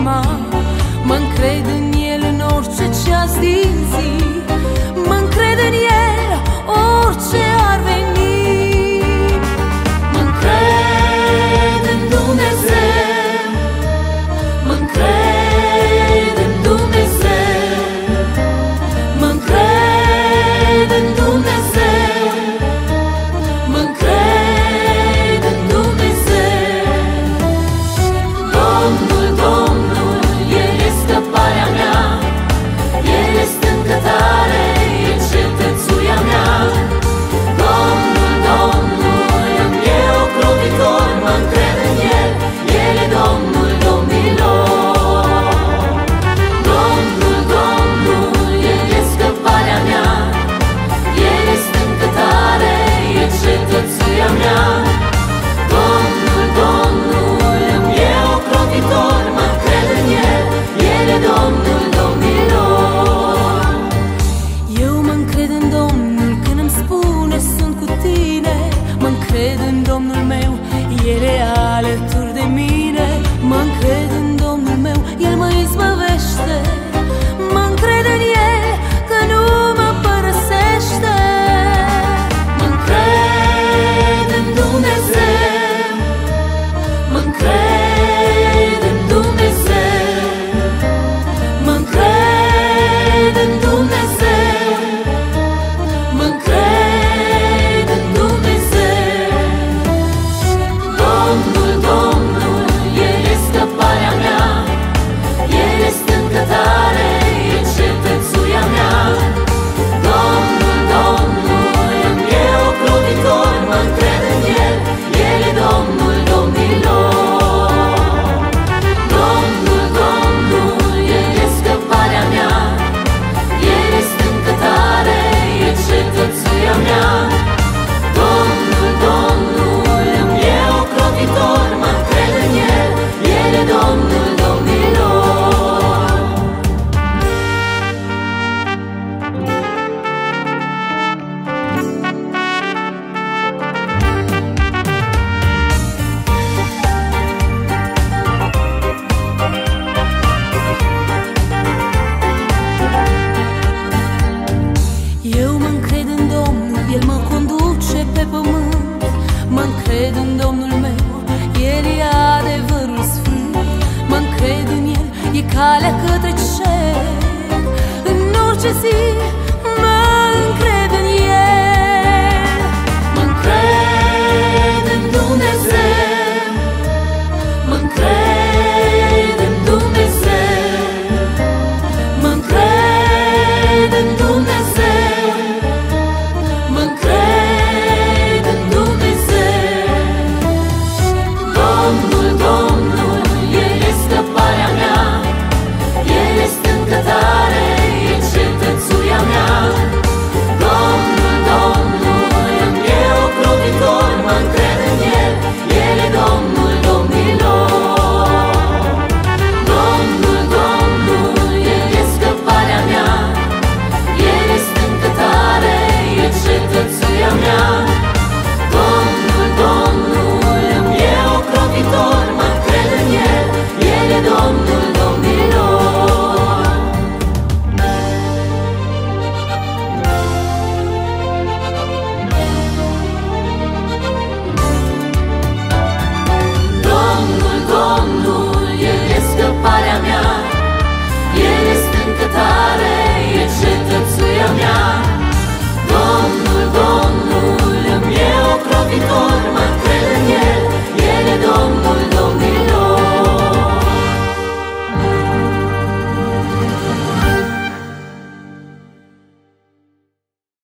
inima. Mă-ncred în El în orice ceas din zi. Mă-ncred în El orice ar veni. Mă-ncred în Dumnezeu, mă-ncred în Dumnezeu, mă-ncred în Dumnezeu, mă-ncred în Dumnezeu. Domnul, Domnul, El e scăparea mea, El e stâncă tare, e cetățuia mea. Domnul, Domnul, îmi e ocrotitor, mă-ncred în El, El e Domnul domnilor. Domnul, Domnul, El e scăparea mea, El e stâncă tare, e cetățuia mea. Domnul, Domnul, îmi e ocrotitor, mă-ncred în El, El e Domnul domnilor. Eu mă-ncred în Domnul când îmi spune sunt cu tine. Mă-ncred în Domnul meu, El e alături de mine. Mă-ncred în Domnul meu, El mă izbăvește. Mă-ncred în El că nu mă părăsește. Mă-ncred în Dumnezeu, mă-ncred în Dumnezeu, mă-ncred în Dumnezeu, mă-ncred în Dumnezeu. Domnul, Domnul, El e scăparea mea, El e stâncă tare, e cetățuia mea. Domnul, Domnul, îmi e ocrotitor, mă-ncred în El, El e Domnul domnilor. Domnul, Domnul, El e scăparea mea, El e stâncă tare, e cetățuia mea. Domnul, Domnul, îmi e ocrotitor, mă-ncred în El, El e Domnul domnilor. Eu mă-ncred în Domnul, El mă conduce pe pământ. Mă-ncred în Domnul meu, El e adevărul sfânt. Mă-ncred în El, e calea către cer. În orice zi